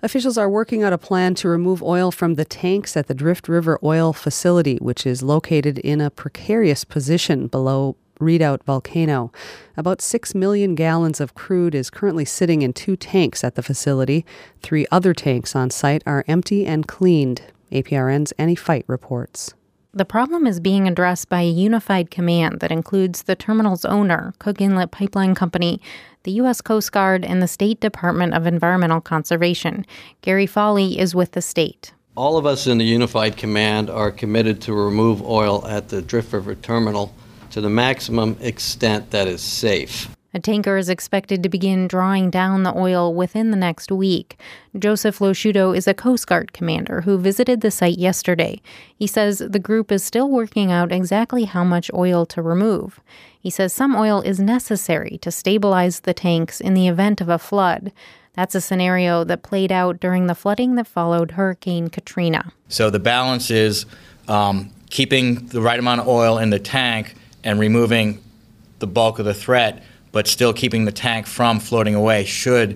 Officials are working out a plan to remove oil from the tanks at the Drift River Oil Facility, which is located in a precarious position below Redoubt Volcano. About 6 million gallons of crude is currently sitting in 2 tanks at the facility. 3 other tanks on site are empty and cleaned. APRN's Annie Fight reports. The problem is being addressed by a unified command that includes the terminal's owner, Cook Inlet Pipeline Company, the U.S. Coast Guard, and the State Department of Environmental Conservation. Gary Foley is with the state. All of us in the unified command are committed to remove oil at the Drift River Terminal to the maximum extent that is safe. A tanker is expected to begin drawing down the oil within the next week. Joseph Losciuto is a Coast Guard commander who visited the site yesterday. He says the group is still working out exactly how much oil to remove. He says some oil is necessary to stabilize the tanks in the event of a flood. That's a scenario that played out during the flooding that followed Hurricane Katrina. So the balance is keeping the right amount of oil in the tank and removing the bulk of the threat, but still keeping the tank from floating away should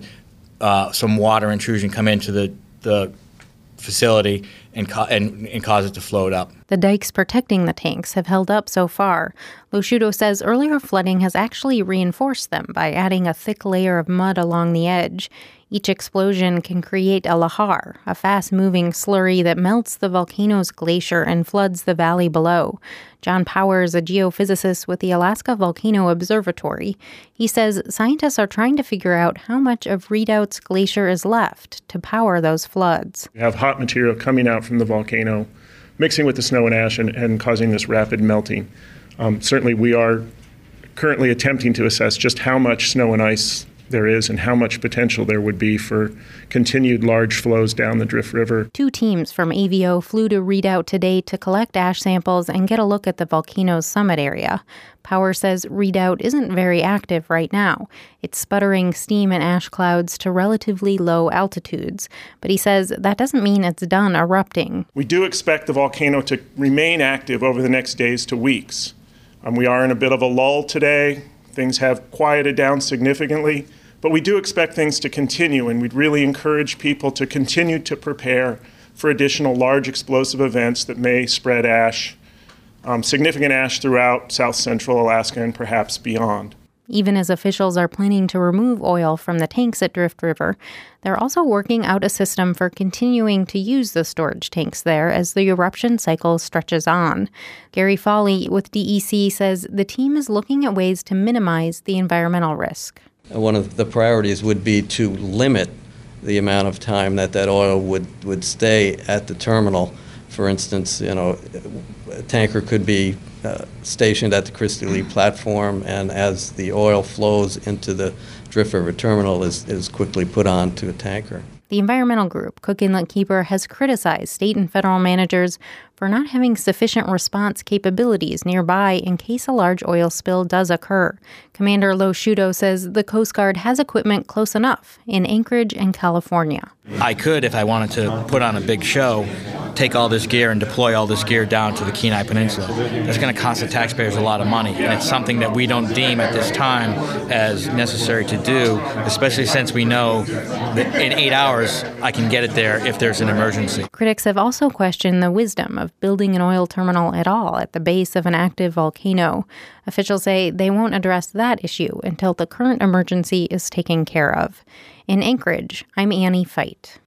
some water intrusion come into the facility and cause it to float up. The dikes protecting the tanks have held up so far. Losciuto says earlier flooding has actually reinforced them by adding a thick layer of mud along the edge. Each explosion can create a lahar, a fast-moving slurry that melts the volcano's glacier and floods the valley below. John Powers, a geophysicist with the Alaska Volcano Observatory, he says scientists are trying to figure out how much of Redoubt's glacier is left to power those floods. We have hot material coming out from the volcano, mixing with the snow and ash and causing this rapid melting. Certainly we are currently attempting to assess just how much snow and ice there is and how much potential there would be for continued large flows down the Drift River. 2 teams from AVO flew to Redoubt today to collect ash samples and get a look at the volcano's summit area. Power says Redoubt isn't very active right now. It's sputtering steam and ash clouds to relatively low altitudes. But he says that doesn't mean it's done erupting. We do expect the volcano to remain active over the next days to weeks. We are in a bit of a lull today. Things have quieted down significantly, but we do expect things to continue, and we'd really encourage people to continue to prepare for additional large explosive events that may spread ash, significant ash throughout south central Alaska and perhaps beyond. Even as officials are planning to remove oil from the tanks at Drift River, they're also working out a system for continuing to use the storage tanks there as the eruption cycle stretches on. Gary Foley with DEC says the team is looking at ways to minimize the environmental risk. One of the priorities would be to limit the amount of time that oil would stay at the terminal. For instance, a tanker could be stationed at the Christie Lee platform, and as the oil flows into the Drift River terminal is quickly put onto a tanker. The environmental group, Cook Inlet Keeper, has criticized state and federal managers for not having sufficient response capabilities nearby in case a large oil spill does occur. Commander Losciuto says the Coast Guard has equipment close enough in Anchorage and California. I could, if I wanted to put on a big show, take all this gear and deploy all this gear down to the Kenai Peninsula. That's going to cost the taxpayers a lot of money, and it's something that we don't deem at this time as necessary to do, especially since we know that in 8 hours I can get it there if there's an emergency. Critics have also questioned the wisdom of building an oil terminal at all at the base of an active volcano. Officials say they won't address that issue until the current emergency is taken care of. In Anchorage, I'm Annie Fight.